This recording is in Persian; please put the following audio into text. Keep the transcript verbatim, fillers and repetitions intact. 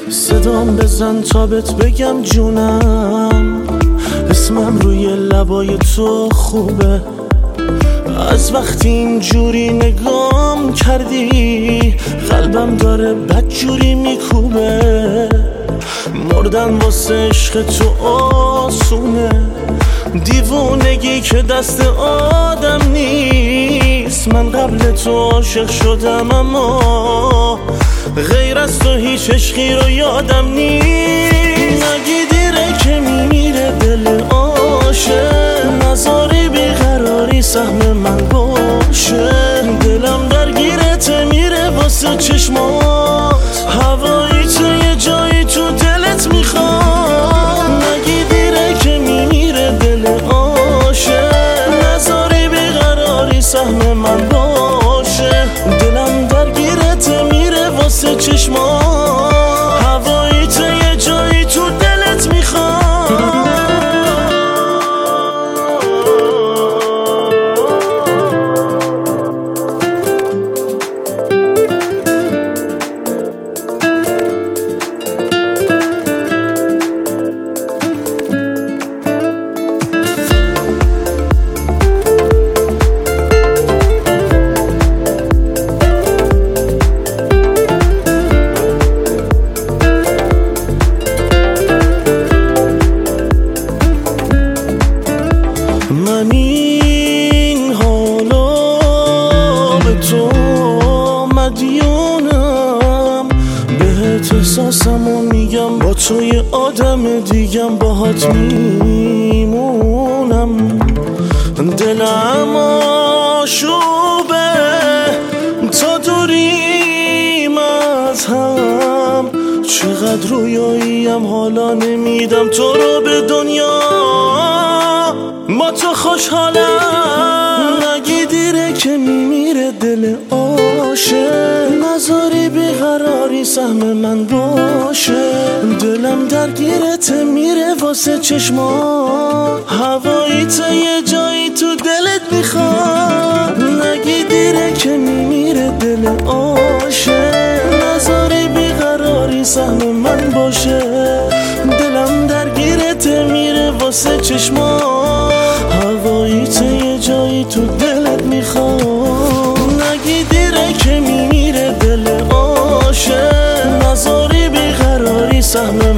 صدام بزن تا بهت بگم جونم، اسمم روی لبای تو خوبه. از وقتی اینجوری نگام کردی قلبم داره بدجوری میکوبه. مردن واسه عشق تو آسونه، دیوونگی که دست آدم نیست. من قبل تو عاشق شدم اما غیر از تو هیچ عشقی رو یادم نیست. نگی دیره که میمیره دل عاشق، نذاری بیقراری سهم من باشه. دلم درگیرت میره واسه چشمات، هوایی تو یه جایی تو دلت میخواد. نگی دیره که میمیره دل عاشق، نذاری بیقراری سهم من باشه. دلم درگیرت میره واسه چشمات، هوایی تو یه جایی تو دلت میخواد. من این حالا به تو مدیونم، بهت احساسمو میگم با تو یه آدم دیگم، باهات میمونم. دلم آشوبه تا دوریم از هم، چقدر رویاییم حالا نمیدم تو رو به دنیا. با تو خوشحالم، نگی دیره که میمیره دل عاشق، نذاری بیقراری سهم من باشه. دلم درگیرت میره واسه چشمات، هوایی تو یه جایی تو دلت میخواد. نگی دیره که میمیره دل عاشق، نذاری بیقراری سهم من باشه. دلم درگیرت میره واسه چشمات، هوایی تو یه جایی تو دلت میخواد. نگی دیره که میمیره دل عاشق، نذاری بیقراری سهم